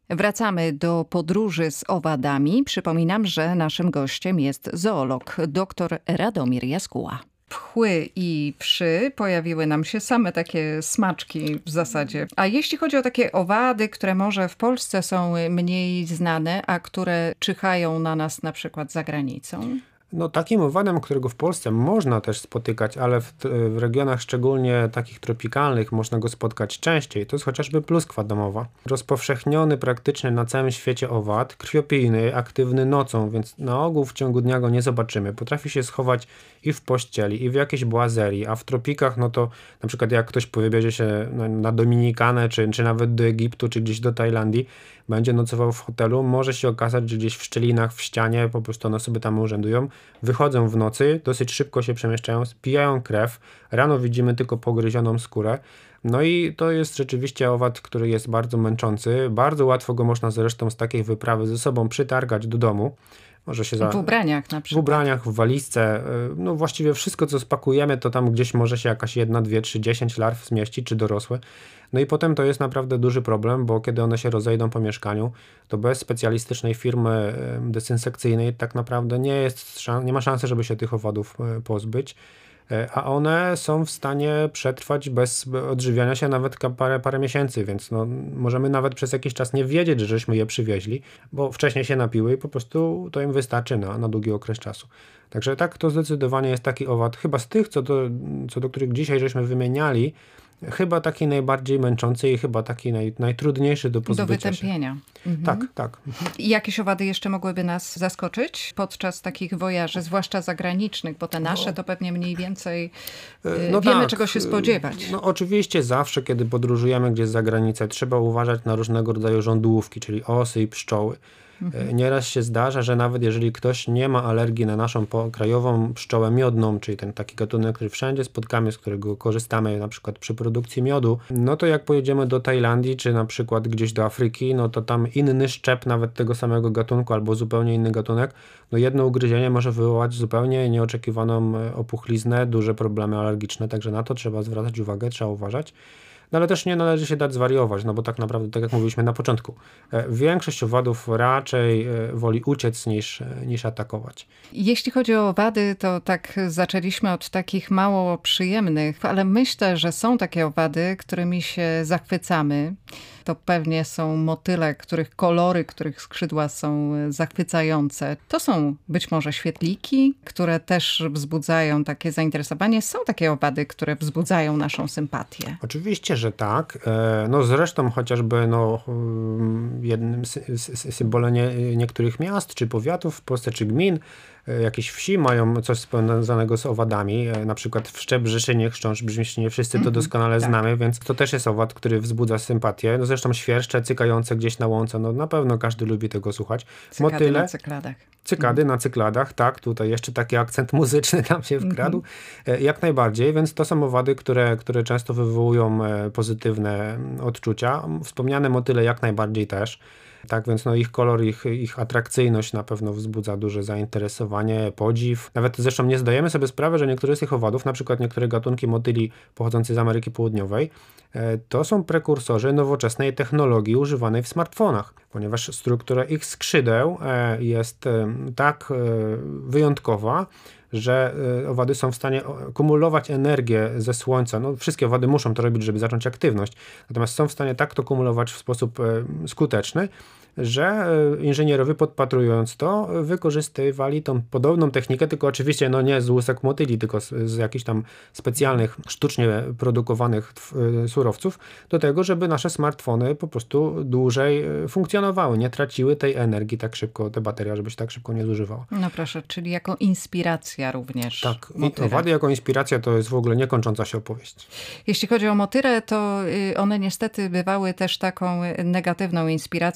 Wracamy do podróży z owadami. Przypominam, że naszym gościem jest zoolog dr Radomir Jaskuła. Pchły i wszy pojawiły nam się same takie smaczki w zasadzie. A jeśli chodzi o takie owady, które może w Polsce są mniej znane, a które czyhają na nas na przykład za granicą? No takim owadem, którego w Polsce można też spotykać, ale w regionach szczególnie takich tropikalnych można go spotkać częściej, to jest chociażby pluskwa domowa. Rozpowszechniony praktycznie na całym świecie owad, krwiopijny, aktywny nocą, więc na ogół w ciągu dnia go nie zobaczymy. Potrafi się schować i w pościeli, i w jakiejś błazerii, a w tropikach, no to na przykład jak ktoś wybierze się na Dominikanę, czy nawet do Egiptu, czy gdzieś do Tajlandii, będzie nocował w hotelu, może się okazać, że gdzieś w szczelinach, w ścianie po prostu one sobie tam urzędują, wychodzą w nocy, dosyć szybko się przemieszczają, spijają krew, rano widzimy tylko pogryzioną skórę. No i to jest rzeczywiście owad, który jest bardzo męczący, bardzo łatwo go można zresztą z takiej wyprawy ze sobą przytargać do domu. Może się w ubraniach na przykład. W ubraniach, w walizce. No właściwie wszystko, co spakujemy, to tam gdzieś może się jakaś 1, 2, 3, 10 larw zmieścić, czy dorosłe. No i potem to jest naprawdę duży problem, bo kiedy one się rozejdą po mieszkaniu, to bez specjalistycznej firmy dezynsekcyjnej tak naprawdę nie ma szansy, żeby się tych owadów pozbyć. A one są w stanie przetrwać bez odżywiania się nawet parę miesięcy, więc no, możemy nawet przez jakiś czas nie wiedzieć, że żeśmy je przywieźli, bo wcześniej się napiły i po prostu to im wystarczy na długi okres czasu. Także tak, to zdecydowanie jest taki owad, chyba z tych, co do których dzisiaj żeśmy wymieniali, chyba taki najbardziej męczący i chyba taki najtrudniejszy do pozbycia do wytępienia. Tak, tak. I jakieś owady jeszcze mogłyby nas zaskoczyć podczas takich wojaży, zwłaszcza zagranicznych, bo te nasze to pewnie mniej więcej wiemy, czego się spodziewać. No oczywiście zawsze, kiedy podróżujemy gdzieś za granicę, trzeba uważać na różnego rodzaju żądłówki, czyli osy i pszczoły. Nieraz się zdarza, że nawet jeżeli ktoś nie ma alergii na naszą krajową pszczołę miodną, czyli ten taki gatunek, który wszędzie spotkamy, z którego korzystamy na przykład przy produkcji miodu, no to jak pojedziemy do Tajlandii, czy na przykład gdzieś do Afryki, no to tam inny szczep nawet tego samego gatunku albo zupełnie inny gatunek, no jedno ugryzienie może wywołać zupełnie nieoczekiwaną opuchliznę, duże problemy alergiczne, także na to trzeba zwracać uwagę, trzeba uważać. No ale też nie należy się dać zwariować, no bo tak naprawdę, tak jak mówiliśmy na początku, większość owadów raczej woli uciec niż atakować. Jeśli chodzi o owady, to tak zaczęliśmy od takich mało przyjemnych, ale myślę, że są takie owady, którymi się zachwycamy. To pewnie są motyle, których kolory, których skrzydła są zachwycające. To są być może świetliki, które też wzbudzają takie zainteresowanie. Są takie owady, które wzbudzają naszą sympatię. Oczywiście, że tak. No zresztą chociażby jednym z symbole niektórych miast czy powiatów w Polsce czy gmin, jakieś wsi mają coś związanego z owadami, na przykład wszczep w Rzeszynie, chrząszcz brzmiśnie, wszyscy to doskonale znamy, więc to też jest owad, który wzbudza sympatię. No zresztą świerszcze cykające gdzieś na łące, no na pewno każdy lubi tego słuchać. Cykady na cykladach. Cykady na cykladach, tak, tutaj jeszcze taki akcent muzyczny tam się wkradł. Jak najbardziej, więc to są owady, które często wywołują pozytywne odczucia. Wspomniane motyle jak najbardziej też. Tak, więc no ich kolor, ich atrakcyjność na pewno wzbudza duże zainteresowanie, podziw. Nawet zresztą nie zdajemy sobie sprawy, że niektóre z tych owadów, na przykład niektóre gatunki motyli pochodzące z Ameryki Południowej, to są prekursorzy nowoczesnej technologii używanej w smartfonach, ponieważ struktura ich skrzydeł jest tak wyjątkowa, że owady są w stanie kumulować energię ze słońca. No, wszystkie owady muszą to robić, żeby zacząć aktywność. Natomiast są w stanie tak to kumulować w sposób skuteczny, że inżynierowie podpatrując to wykorzystywali tą podobną technikę, tylko oczywiście no nie z łusek motyli, tylko z jakichś tam specjalnych, sztucznie produkowanych surowców do tego, żeby nasze smartfony po prostu dłużej funkcjonowały, nie traciły tej energii tak szybko, te bateria, żeby się tak szybko nie zużywała. No proszę, czyli jako inspiracja również. Tak, owady jako inspiracja to jest w ogóle niekończąca się opowieść. Jeśli chodzi o motyle, to one niestety bywały też taką negatywną inspiracją dla wielu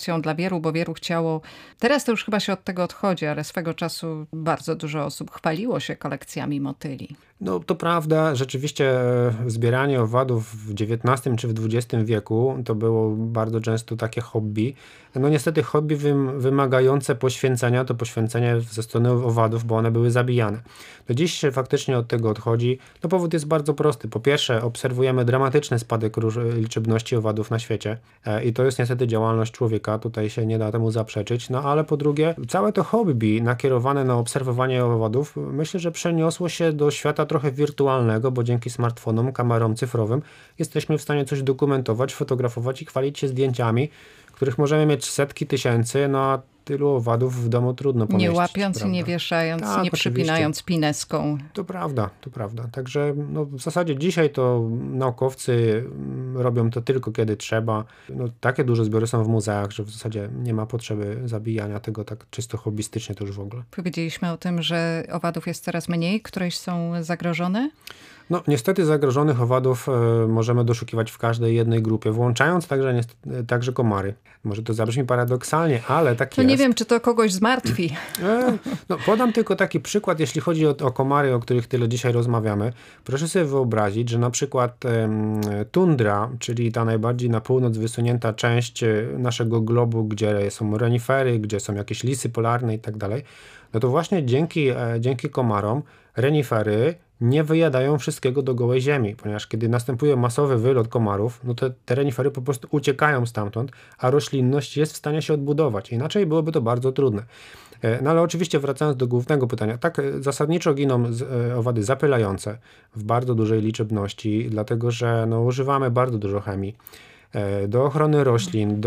wieru, bo wieru chciało. Teraz to już chyba się od tego odchodzi, ale swego czasu bardzo dużo osób chwaliło się kolekcjami motyli. No to prawda, rzeczywiście zbieranie owadów w XIX czy w XX wieku to było bardzo często takie hobby. No niestety hobby wymagające poświęcenia, to poświęcenie ze strony owadów, bo one były zabijane. Do dziś się faktycznie od tego odchodzi. No powód jest bardzo prosty. Po pierwsze obserwujemy dramatyczny spadek liczebności owadów na świecie i to jest niestety działalność człowieka, tutaj się nie da temu zaprzeczyć. No ale po drugie, całe to hobby nakierowane na obserwowanie owadów, myślę, że przeniosło się do świata trochę wirtualnego, bo dzięki smartfonom, kamerom cyfrowym jesteśmy w stanie coś dokumentować, fotografować i chwalić się zdjęciami, których możemy mieć setki tysięcy, no a tylu owadów w domu trudno pomieścić. Nie łapiąc, prawda? Nie wieszając, tak, nie przypinając pineską. To prawda. Także no, w zasadzie dzisiaj to naukowcy robią to tylko kiedy trzeba. No, takie duże zbiory są w muzeach, że w zasadzie nie ma potrzeby zabijania tego tak czysto hobbystycznie to już w ogóle. Powiedzieliśmy o tym, że owadów jest coraz mniej, któreś są zagrożone? No niestety zagrożonych owadów możemy doszukiwać w każdej jednej grupie, włączając także komary. Może to zabrzmi paradoksalnie, ale tak to jest. Nie wiem, czy to kogoś zmartwi. No, podam tylko taki przykład, jeśli chodzi o komary, o których tyle dzisiaj rozmawiamy. Proszę sobie wyobrazić, że na przykład tundra, czyli ta najbardziej na północ wysunięta część naszego globu, gdzie są renifery, gdzie są jakieś lisy polarne i tak dalej, no to właśnie dzięki komarom renifery nie wyjadają wszystkiego do gołej ziemi, ponieważ kiedy następuje masowy wylot komarów, no to te renifery po prostu uciekają stamtąd, a roślinność jest w stanie się odbudować. Inaczej byłoby to bardzo trudne. No ale oczywiście wracając do głównego pytania, tak zasadniczo giną owady zapylające w bardzo dużej liczebności, dlatego że no, używamy bardzo dużo chemii. Do ochrony roślin,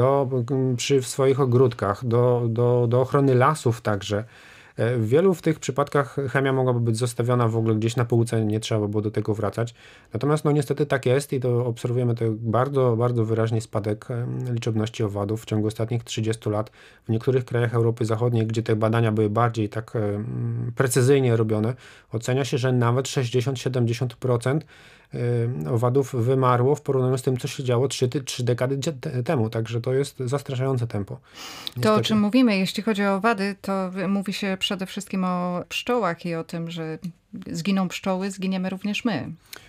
w swoich ogródkach, do ochrony lasów także. W wielu w tych przypadkach chemia mogłaby być zostawiona w ogóle gdzieś na półce, nie trzeba było do tego wracać. Natomiast no niestety tak jest i to obserwujemy to bardzo, bardzo wyraźnie spadek liczebności owadów w ciągu ostatnich 30 lat. W niektórych krajach Europy Zachodniej, gdzie te badania były bardziej tak precyzyjnie robione, ocenia się, że nawet 60-70% owadów wymarło w porównaniu z tym, co się działo 3 dekady temu. Także to jest zastraszające tempo. Niestety. To, o czym mówimy, jeśli chodzi o owady, to mówi się przede wszystkim o pszczołach i o tym, że zginą pszczoły, zginiemy również my.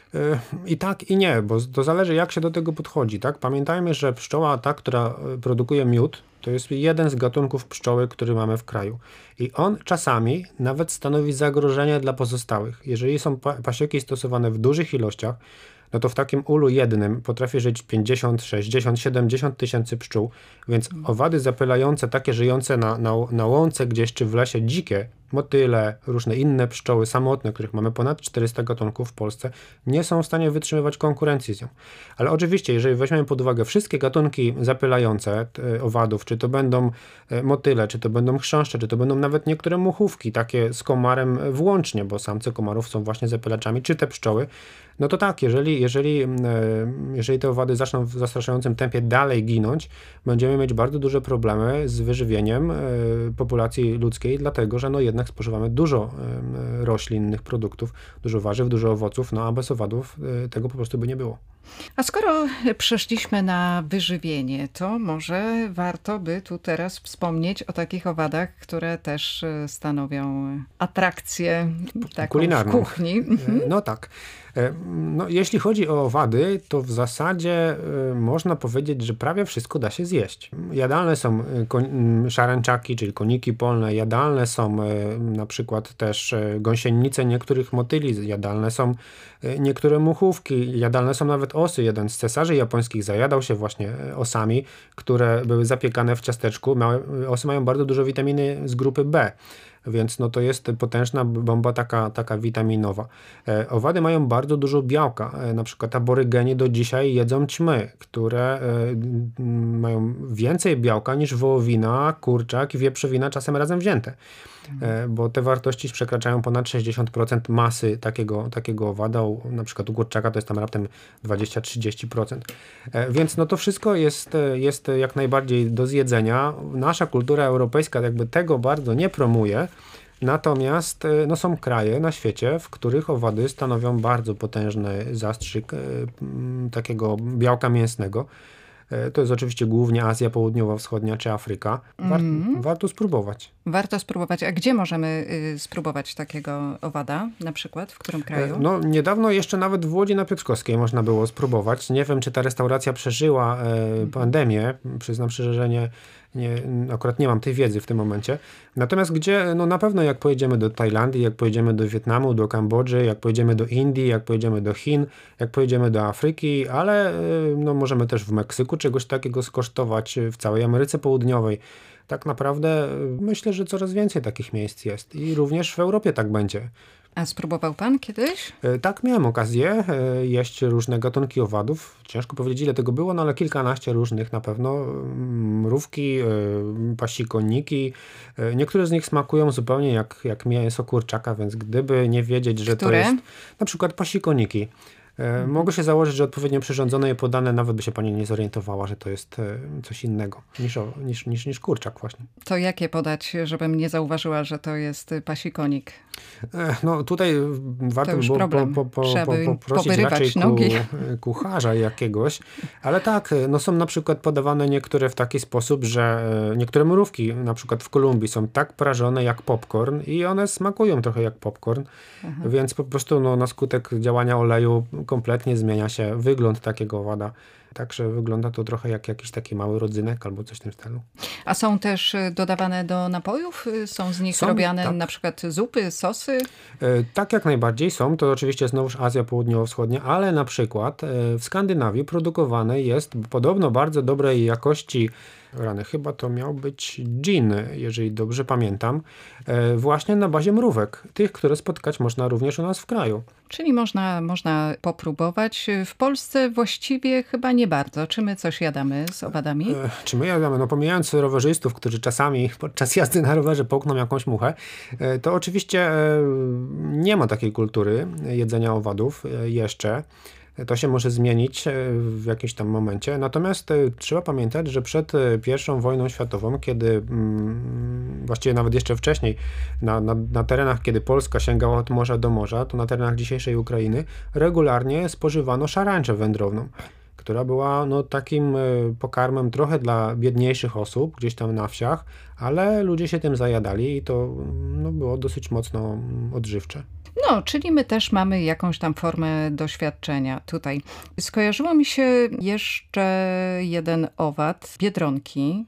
I tak, i nie, bo to zależy, jak się do tego podchodzi. Tak? Pamiętajmy, że pszczoła ta, która produkuje miód, to jest jeden z gatunków pszczoły, który mamy w kraju. I on czasami nawet stanowi zagrożenie dla pozostałych. Jeżeli są pasieki stosowane w dużych ilościach, no to w takim ulu jednym potrafi żyć 50, 60, 70 tysięcy pszczół, więc owady zapylające, takie żyjące na łące gdzieś czy w lesie, dzikie, motyle, różne inne pszczoły samotne, których mamy ponad 400 gatunków w Polsce, nie są w stanie wytrzymywać konkurencji z nią. Ale oczywiście, jeżeli weźmiemy pod uwagę wszystkie gatunki zapylające owadów, czy to będą motyle, czy to będą chrząszcze, czy to będą nawet niektóre muchówki, takie z komarem włącznie, bo samce komarów są właśnie zapylaczami, czy te pszczoły, no to tak, jeżeli te owady zaczną w zastraszającym tempie dalej ginąć, będziemy mieć bardzo duże problemy z wyżywieniem populacji ludzkiej, dlatego że no jednak spożywamy dużo roślinnych produktów, dużo warzyw, dużo owoców, no a bez owadów tego po prostu by nie było. A skoro przeszliśmy na wyżywienie, to może warto by tu teraz wspomnieć o takich owadach, które też stanowią atrakcję taką kulinarną w kuchni. No tak. No, jeśli chodzi o owady, to w zasadzie można powiedzieć, że prawie wszystko da się zjeść. Jadalne są szarańczaki, czyli koniki polne, jadalne są na przykład też gąsienice niektórych motyli, jadalne są niektóre muchówki, jadalne są nawet osy. Jeden z cesarzy japońskich zajadał się właśnie osami, które były zapiekane w ciasteczku. Osy mają bardzo dużo witaminy z grupy B. Więc no to jest potężna bomba taka witaminowa. Owady mają bardzo dużo białka. Na przykład aborygeni do dzisiaj jedzą ćmy, które mają więcej białka niż wołowina, kurczak i wieprzowina czasem razem wzięte. Bo te wartości przekraczają ponad 60% masy takiego owada. Na przykład u kurczaka to jest tam raptem 20-30%. Więc no to wszystko jest jak najbardziej do zjedzenia. Nasza kultura europejska jakby tego bardzo nie promuje. Natomiast no, są kraje na świecie, w których owady stanowią bardzo potężny zastrzyk takiego białka mięsnego. To jest oczywiście głównie Azja Południowo-Wschodnia czy Afryka. Warto spróbować. Warto spróbować. A gdzie możemy spróbować takiego owada na przykład? W którym kraju? No niedawno jeszcze nawet w Łodzi na Piotrkowskiej można było spróbować. Nie wiem, czy ta restauracja przeżyła pandemię. Przyznam szczerze, że akurat nie mam tej wiedzy w tym momencie. Natomiast gdzie, no na pewno jak pojedziemy do Tajlandii, jak pojedziemy do Wietnamu, do Kambodży, jak pojedziemy do Indii, jak pojedziemy do Chin, jak pojedziemy do Afryki, ale no możemy też w Meksyku czegoś takiego skosztować, w całej Ameryce Południowej. Tak naprawdę myślę, że coraz więcej takich miejsc jest i również w Europie tak będzie. A spróbował pan kiedyś? Tak, miałem okazję jeść różne gatunki owadów. Ciężko powiedzieć, ile tego było, no ale kilkanaście różnych na pewno. Mrówki, pasikoniki. Niektóre z nich smakują zupełnie jak mięso kurczaka, więc gdyby nie wiedzieć, że Które? to jest na przykład pasikoniki. Mogę się założyć, że odpowiednio przyrządzone i podane, nawet by się pani nie zorientowała, że to jest coś innego niż kurczak właśnie. To jakie podać, żebym nie zauważyła, że to jest pasikonik? No tutaj warto by było poprosić raczej kucharza jakiegoś, ale tak, no są na przykład podawane niektóre w taki sposób, że niektóre mrówki na przykład w Kolumbii są tak prażone jak popcorn i one smakują trochę jak popcorn, więc po prostu no, na skutek działania oleju kompletnie zmienia się wygląd takiego owada. Także wygląda to trochę jak jakiś taki mały rodzynek albo coś w tym stylu. A są też dodawane do napojów? Są z nich robione na przykład zupy, sosy? Tak, jak najbardziej są. To oczywiście znowuż Azja Południowo-Wschodnia, ale na przykład w Skandynawii produkowane jest podobno bardzo dobrej jakości, chyba to miał być gin, jeżeli dobrze pamiętam, właśnie na bazie mrówek. Tych, które spotkać można również u nas w kraju. Czyli można popróbować. W Polsce właściwie chyba nie bardzo. Czy my coś jadamy z owadami? Czy my jadamy? No pomijając rowerzystów, którzy czasami podczas jazdy na rowerze połkną jakąś muchę, to oczywiście nie ma takiej kultury jedzenia owadów jeszcze. To się może zmienić w jakimś tam momencie. Natomiast trzeba pamiętać, że przed I wojną światową, kiedy właściwie nawet jeszcze wcześniej na terenach, kiedy Polska sięgała od morza do morza, to na terenach dzisiejszej Ukrainy regularnie spożywano szarańczę wędrowną, która była no, takim pokarmem trochę dla biedniejszych osób, gdzieś tam na wsiach, ale ludzie się tym zajadali i to no, było dosyć mocno odżywcze. No, czyli my też mamy jakąś tam formę doświadczenia tutaj. Skojarzyło mi się jeszcze jeden owad, biedronki.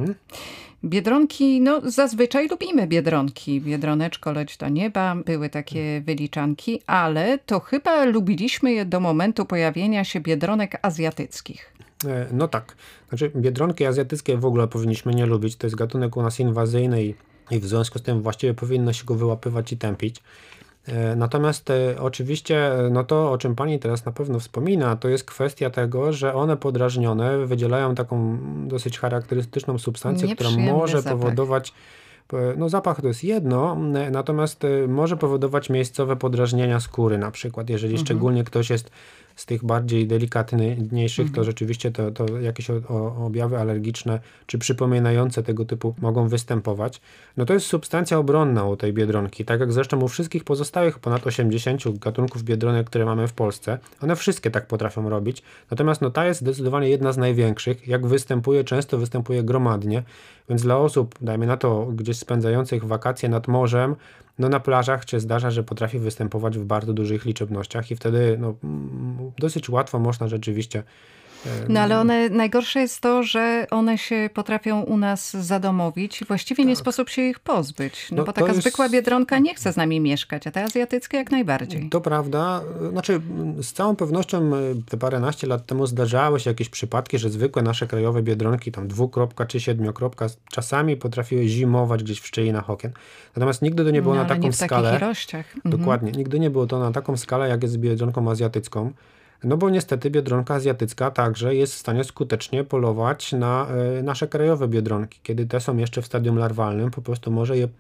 Biedronki, no zazwyczaj lubimy biedronki. Biedroneczko leć do nieba, były takie wyliczanki, ale to chyba lubiliśmy je do momentu pojawienia się biedronek azjatyckich. No tak. Znaczy biedronki azjatyckie w ogóle powinniśmy nie lubić. To jest gatunek u nas inwazyjny i w związku z tym właściwie powinno się go wyłapywać i tępić. Natomiast oczywiście no to, o czym pani teraz na pewno wspomina, to jest kwestia tego, że one podrażnione wydzielają taką dosyć charakterystyczną substancję, która może powodować, no zapach to jest jedno, natomiast może powodować miejscowe podrażnienia skóry na przykład, jeżeli szczególnie ktoś jest z tych bardziej delikatniejszych, to rzeczywiście to jakieś objawy alergiczne czy przypominające tego typu mogą występować. No to jest substancja obronna u tej biedronki, tak jak zresztą u wszystkich pozostałych ponad 80 gatunków biedronek, które mamy w Polsce. One wszystkie tak potrafią robić, natomiast no ta jest zdecydowanie jedna z największych. Jak występuje, często występuje gromadnie, więc dla osób, dajmy na to, gdzieś spędzających wakacje nad morzem, no na plażach się zdarza, że potrafi występować w bardzo dużych liczebnościach i wtedy no, dosyć łatwo można rzeczywiście... No ale najgorsze jest to, że one się potrafią u nas zadomowić i właściwie nie sposób się ich pozbyć. No bo taka zwykła biedronka nie chce z nami mieszkać, a te azjatyckie jak najbardziej. To prawda. Znaczy z całą pewnością te paręnaście lat temu zdarzały się jakieś przypadki, że zwykłe nasze krajowe biedronki, tam 2 czy 7 czasami potrafiły zimować gdzieś w szczelinach okien. Natomiast nigdy to nie było na taką nie w skalę. Takich ilościach. Dokładnie. Nigdy nie było to na taką skalę, jak jest z biedronką azjatycką. No bo niestety biedronka azjatycka także jest w stanie skutecznie polować na nasze krajowe biedronki. Kiedy te są jeszcze w stadium larwalnym, po prostu może je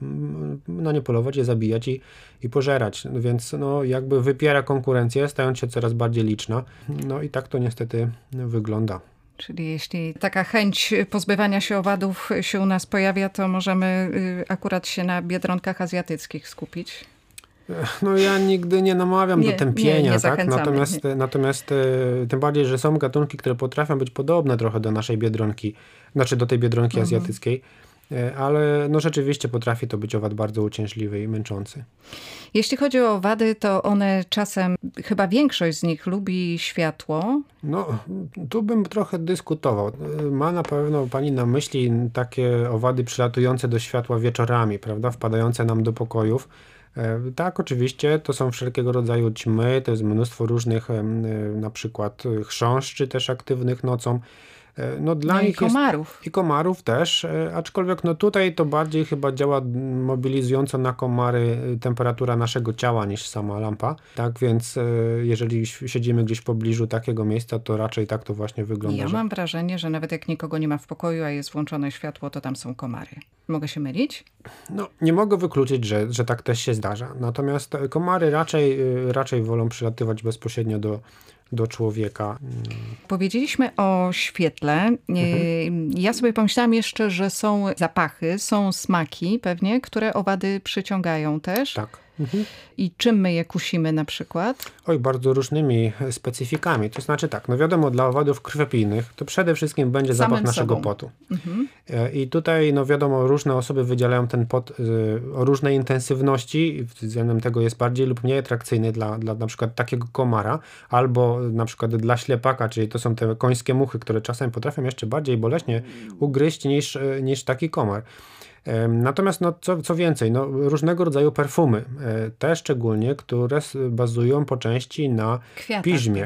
na nie polować, je zabijać i pożerać. Więc no, jakby wypiera konkurencję, stając się coraz bardziej liczna. No i tak to niestety wygląda. Czyli jeśli taka chęć pozbywania się owadów się u nas pojawia, to możemy akurat się na biedronkach azjatyckich skupić? No ja nigdy nie namawiam do tępienia, nie tak? Natomiast tym bardziej, że są gatunki, które potrafią być podobne trochę do naszej biedronki, znaczy do tej biedronki azjatyckiej, ale no rzeczywiście potrafi to być owad bardzo uciążliwy i męczący. Jeśli chodzi o owady, to one czasem, chyba większość z nich lubi światło. No, tu bym trochę dyskutował. Ma na pewno pani na myśli takie owady przylatujące do światła wieczorami, prawda? Wpadające nam do pokojów. Tak, oczywiście, to są wszelkiego rodzaju ćmy, to jest mnóstwo różnych na przykład chrząszczy też aktywnych nocą. No, dla nich i komarów. I komarów też, aczkolwiek no tutaj to bardziej chyba działa mobilizująco na komary temperatura naszego ciała niż sama lampa. Tak więc jeżeli siedzimy gdzieś w pobliżu takiego miejsca, to raczej tak to właśnie wygląda. Ja mam wrażenie, że nawet jak nikogo nie ma w pokoju, a jest włączone światło, to tam są komary. Mogę się mylić? No, nie mogę wykluczyć, że tak też się zdarza. Natomiast komary raczej wolą przylatywać bezpośrednio do człowieka. Powiedzieliśmy o świetle. Ja sobie pomyślałam jeszcze, że są zapachy, są smaki pewnie, które owady przyciągają też. Tak. I czym my je kusimy na przykład? Oj, bardzo różnymi specyfikami. To znaczy tak, no wiadomo, dla owadów krwiopijnych to przede wszystkim będzie zapach naszego potu. I tutaj, no wiadomo, różne osoby wydzielają ten pot o różnej intensywności. Względem tego jest bardziej lub mniej atrakcyjny dla na przykład takiego komara, albo na przykład dla ślepaka, czyli to są te końskie muchy, które czasem potrafią jeszcze bardziej boleśnie ugryźć niż taki komar. Natomiast no, co więcej, no, różnego rodzaju perfumy, te szczególnie, które bazują po części na piżmie.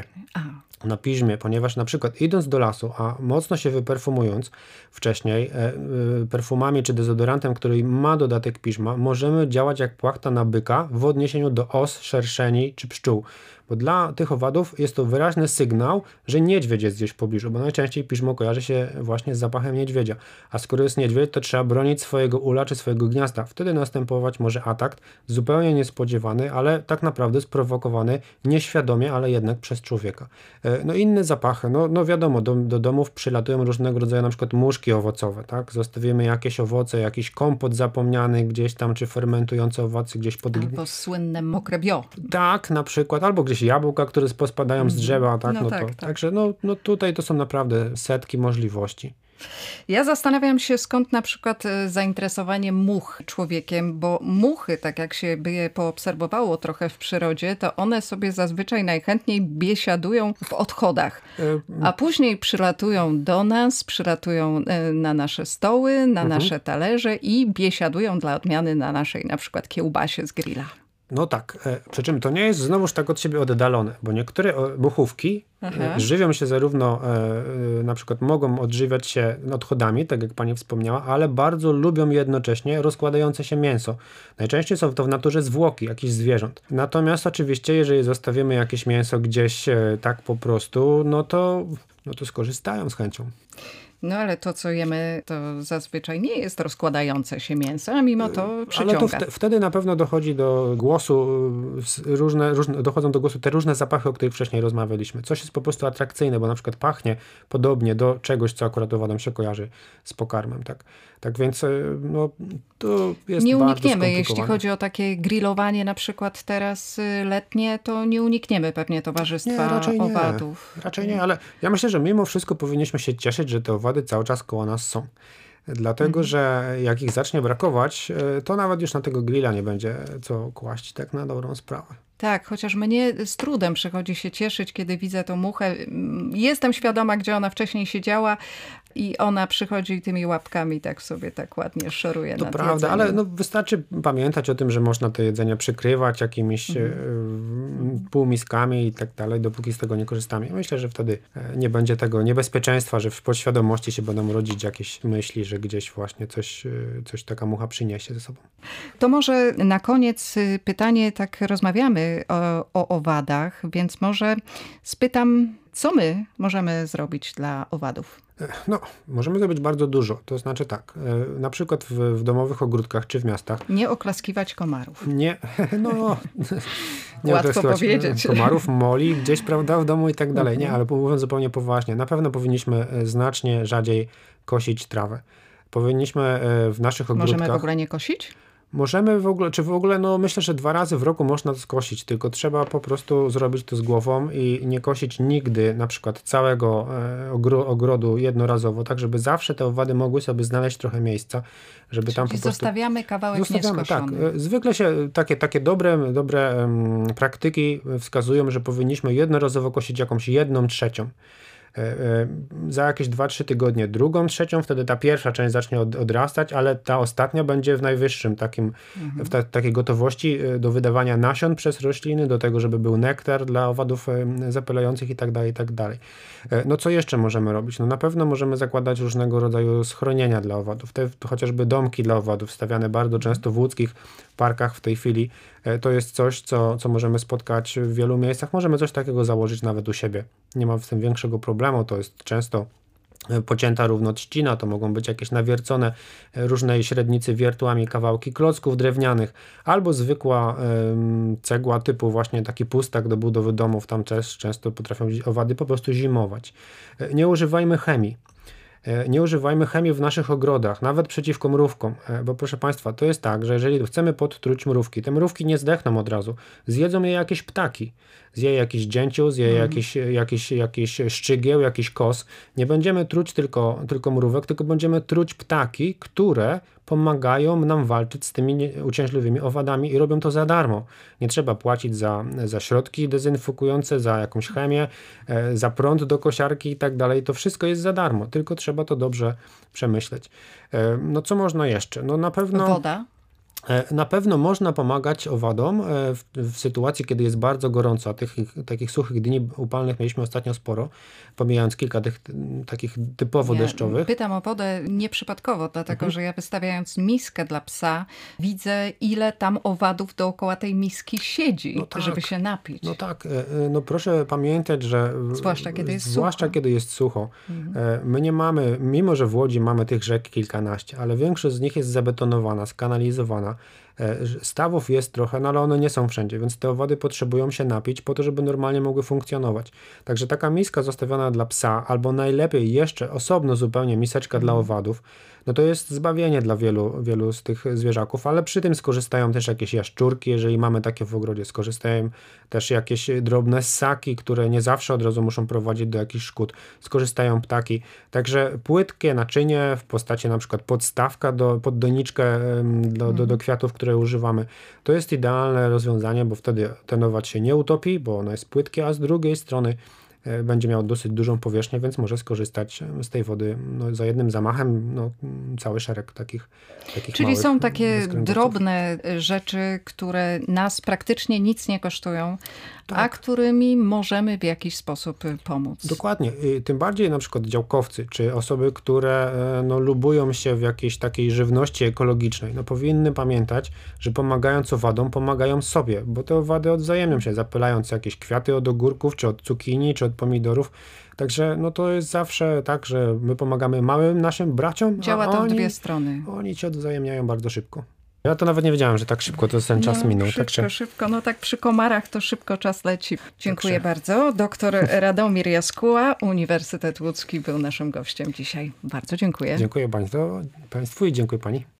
Na piżmie, ponieważ na przykład idąc do lasu, a mocno się wyperfumując wcześniej perfumami czy dezodorantem, który ma dodatek piżma, możemy działać jak płachta na byka w odniesieniu do os, szerszeni czy pszczół. Bo dla tych owadów jest to wyraźny sygnał, że niedźwiedź jest gdzieś w pobliżu, bo najczęściej piżmo kojarzy się właśnie z zapachem niedźwiedzia. A skoro jest niedźwiedź, to trzeba bronić swojego ula czy swojego gniazda. Wtedy następować może atak, zupełnie niespodziewany, ale tak naprawdę sprowokowany nieświadomie, ale jednak przez człowieka. No inne zapachy, no wiadomo, do domów przylatują różnego rodzaju na przykład muszki owocowe, tak? Zostawimy jakieś owoce, jakiś kompot zapomniany gdzieś tam, czy fermentujące owoce gdzieś pod... Albo słynne mokre bio. Tak, na przykład, albo gdzieś jabłka, które pospadają z drzewa, tak? Tak. Także no tutaj to są naprawdę setki możliwości. Ja zastanawiam się, skąd na przykład zainteresowanie much człowiekiem, bo muchy, tak jak się by je poobserwowało trochę w przyrodzie, to one sobie zazwyczaj najchętniej biesiadują w odchodach, a później przylatują do nas, przylatują na nasze stoły, na nasze talerze i biesiadują dla odmiany na naszej na przykład kiełbasie z grilla. No tak, przy czym to nie jest znowuż tak od siebie oddalone, bo niektóre muchówki żywią się zarówno, na przykład mogą odżywiać się odchodami, tak jak pani wspomniała, ale bardzo lubią jednocześnie rozkładające się mięso. Najczęściej są to w naturze zwłoki jakichś zwierząt. Natomiast oczywiście, jeżeli zostawimy jakieś mięso gdzieś tak po prostu, no to skorzystają z chęcią. No ale to, co jemy, to zazwyczaj nie jest rozkładające się mięso, a mimo to przyciąga. Ale to wtedy na pewno dochodzi do głosu, dochodzą do głosu te różne zapachy, o których wcześniej rozmawialiśmy. Coś jest po prostu atrakcyjne, bo na przykład pachnie podobnie do czegoś, co akurat owadom się kojarzy z pokarmem. Tak więc no, to jest nie bardzo unikniemy, jeśli chodzi o takie grillowanie na przykład teraz letnie, to nie unikniemy pewnie towarzystwa owadów. Raczej nie, ale ja myślę, że mimo wszystko powinniśmy się cieszyć, że te owady cały czas koło nas są. Dlatego, że jak ich zacznie brakować, to nawet już na tego grilla nie będzie co kłaść, tak na dobrą sprawę. Tak, chociaż mnie z trudem przychodzi się cieszyć, kiedy widzę tą muchę. Jestem świadoma, gdzie ona wcześniej siedziała i ona przychodzi i tymi łapkami tak sobie tak ładnie szoruje. To nad prawda, jedzeniem. ale no wystarczy pamiętać o tym, że można to jedzenie przykrywać jakimiś półmiskami i tak dalej, dopóki z tego nie korzystamy. Myślę, że wtedy nie będzie tego niebezpieczeństwa, że w podświadomości się będą rodzić jakieś myśli, że gdzieś właśnie coś taka mucha przyniesie ze sobą. To może na koniec pytanie, tak rozmawiamy o owadach, więc może spytam, co my możemy zrobić dla owadów? No, możemy zrobić bardzo dużo. To znaczy tak, na przykład w domowych ogródkach czy w miastach. Nie oklaskiwać komarów. Nie Łatwo powiedzieć. Komarów, moli gdzieś, prawda, w domu i tak dalej. Nie, ale mówiąc zupełnie poważnie, na pewno powinniśmy znacznie rzadziej kosić trawę. Powinniśmy w naszych ogródkach... Możemy w ogóle nie kosić? Możemy w ogóle, no myślę, że 2 razy w roku można to skosić, tylko trzeba po prostu zrobić to z głową i nie kosić nigdy na przykład całego ogrodu jednorazowo, tak żeby zawsze te owady mogły sobie znaleźć trochę miejsca, żeby tam po prostu... zostawiamy kawałek nieskoszony. Tak. Zwykle się takie dobre praktyki wskazują, że powinniśmy jednorazowo kosić jakąś 1/3. Za jakieś 2-3 tygodnie 2/3, wtedy ta pierwsza część zacznie odrastać, ale ta ostatnia będzie w najwyższym takiej gotowości do wydawania nasion przez rośliny, do tego, żeby był nektar dla owadów zapylających i tak dalej, i tak dalej. No co jeszcze możemy robić? No na pewno możemy zakładać różnego rodzaju schronienia dla owadów. Chociażby domki dla owadów, stawiane bardzo często w łódzkich parkach w tej chwili. To jest coś, co możemy spotkać w wielu miejscach. Możemy coś takiego założyć nawet u siebie. Nie ma w tym większego problemu. To jest często pocięta równo trzcina, to mogą być jakieś nawiercone różnej średnicy wiertłami kawałki klocków drewnianych, albo zwykła cegła typu właśnie taki pustak do budowy domów. Tam też często potrafią owady po prostu zimować. Nie używajmy chemii. Nie używajmy chemii w naszych ogrodach, nawet przeciwko mrówkom, bo proszę Państwa, to jest tak, że jeżeli chcemy podtruć mrówki, te mrówki nie zdechną od razu, zjedzą je jakieś ptaki, zje jakiś dzięcioł, zje jakiś szczygieł, jakiś kos. Nie będziemy truć tylko mrówek, tylko będziemy truć ptaki, które pomagają nam walczyć z tymi uciążliwymi owadami i robią to za darmo. Nie trzeba płacić za środki dezynfekujące, za jakąś chemię, za prąd do kosiarki i tak dalej. To wszystko jest za darmo, tylko trzeba to dobrze przemyśleć. No co można jeszcze? No na pewno... Woda. Na pewno można pomagać owadom w sytuacji, kiedy jest bardzo gorąco, a takich suchych dni upalnych mieliśmy ostatnio sporo, pomijając kilka tych takich typowo deszczowych. Pytam o wodę nieprzypadkowo, dlatego że ja wystawiając miskę dla psa, widzę ile tam owadów dookoła tej miski siedzi, żeby się napić. No tak, no proszę pamiętać, że zwłaszcza kiedy jest sucho. My nie mamy, mimo że w Łodzi mamy tych rzek kilkanaście, ale większość z nich jest zabetonowana, skanalizowana. Stawów jest trochę, no ale one nie są wszędzie, więc te owady potrzebują się napić po to, żeby normalnie mogły funkcjonować. Także taka miska zostawiona dla psa, albo najlepiej jeszcze osobno zupełnie miseczka dla owadów, no to jest zbawienie dla wielu z tych zwierzaków, ale przy tym skorzystają też jakieś jaszczurki, jeżeli mamy takie w ogrodzie, skorzystają też jakieś drobne ssaki, które nie zawsze od razu muszą prowadzić do jakichś szkód, skorzystają ptaki. Także płytkie naczynie w postaci na przykład podstawka pod doniczkę do kwiatów, które używamy, to jest idealne rozwiązanie, bo wtedy ten owad się nie utopi, bo ono jest płytkie, a z drugiej strony będzie miał dosyć dużą powierzchnię, więc może skorzystać z tej wody za jednym zamachem, cały szereg takich Czyli małych są takie bezkręgowców. drobne rzeczy, które nas praktycznie nic nie kosztują, Tak. a którymi możemy w jakiś sposób pomóc. Dokładnie. Tym bardziej na przykład działkowcy, czy osoby, które lubują się w jakiejś takiej żywności ekologicznej, powinny pamiętać, że pomagając owadom, pomagają sobie, bo te owady odwzajemnią się, zapylając jakieś kwiaty od ogórków, czy od cukinii, czy od pomidorów. Także to jest zawsze tak, że my pomagamy małym naszym braciom, Działa to w dwie strony. Oni się odwzajemniają bardzo szybko. Ja to nawet nie wiedziałem, że tak szybko ten czas minął. Szybko. Tak przy komarach to szybko czas leci. Dziękuję bardzo. Doktor Radomir Jaskuła, Uniwersytet Łódzki był naszym gościem dzisiaj. Bardzo dziękuję. Dziękuję Państwu i dziękuję Pani.